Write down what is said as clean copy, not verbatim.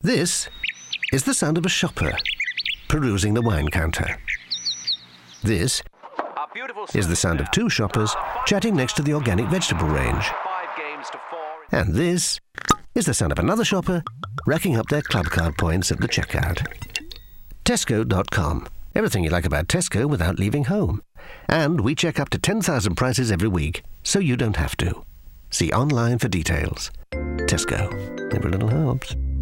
This is the sound of a shopper perusing the wine counter. This is the sound of two shoppers chatting next to the organic vegetable range. And this is the sound of another shopper racking up their club card points at the checkout. Tesco.com. Everything you like about Tesco without leaving home. And we check up to 10,000 prices every week, so you don't have to. See online for details. Tesco. Every little helps.